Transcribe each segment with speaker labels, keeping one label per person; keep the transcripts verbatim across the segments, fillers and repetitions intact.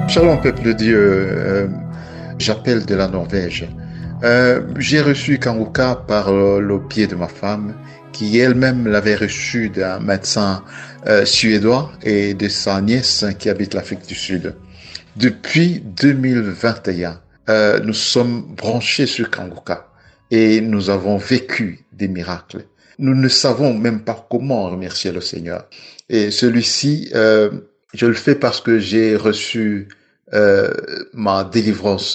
Speaker 1: Shalom, peuple de Dieu. Euh, j'appelle de la Norvège. Euh, j'ai reçu Kanguka par euh, le pied de ma femme, qui elle-même l'avait reçu d'un médecin euh, suédois et de sa nièce qui habite l'Afrique du Sud. Depuis deux mille vingt et un, euh, nous sommes branchés sur Kanguka et nous avons vécu des miracles. Nous ne savons même pas comment remercier le Seigneur. Et celui-ci, euh, je le fais parce que j'ai reçu euh, ma délivrance.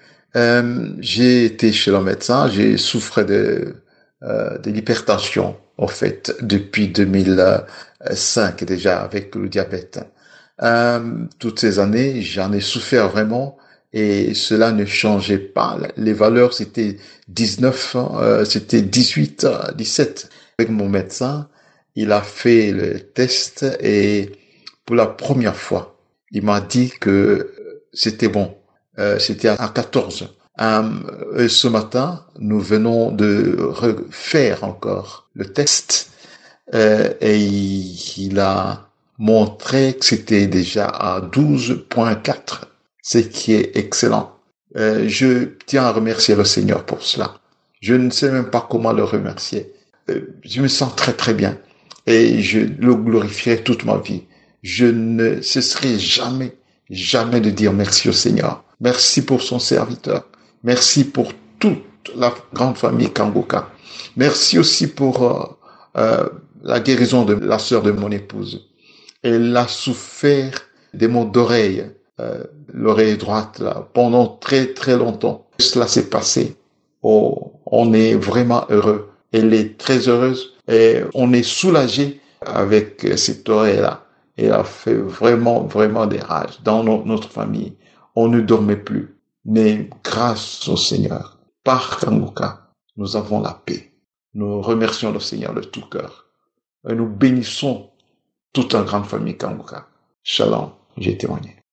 Speaker 1: Euh, j'ai été chez le médecin, j'ai souffert de, euh, de l'hypertension, en fait, depuis deux mille cinq déjà, avec le diabète. Euh, toutes ces années, j'en ai souffert vraiment et cela ne changeait pas. Les valeurs, c'était dix-neuf, euh, c'était dix-huit, dix-sept. Avec mon médecin, il a fait le test et pour la première fois, il m'a dit que c'était bon. Euh, c'était à quatorze. Euh, ce matin, nous venons de refaire encore le test euh, et il, il a montré que c'était déjà à douze virgule quatre, ce qui est excellent. Euh, je tiens à remercier le Seigneur pour cela. Je ne sais même pas comment le remercier. Euh, je me sens très très bien et je le glorifierai toute ma vie. Je ne cesserai jamais, jamais de dire merci au Seigneur. Merci pour son serviteur. Merci pour toute la grande famille Kanguka. Merci aussi pour euh, euh, la guérison de la sœur de mon épouse. Elle a souffert des maux d'oreille, euh, l'oreille droite, là, pendant très très longtemps. Cela s'est passé. Oh, on est vraiment heureux. Elle est très heureuse et on est soulagé avec cette oreille-là. Elle a fait vraiment, vraiment des rages dans no- notre famille. On ne dormait plus. Mais grâce au Seigneur, par Kanguka, nous avons la paix. Nous remercions le Seigneur de tout cœur. Et nous bénissons toute la grande famille Kanguka. Shalom, j'ai témoigné.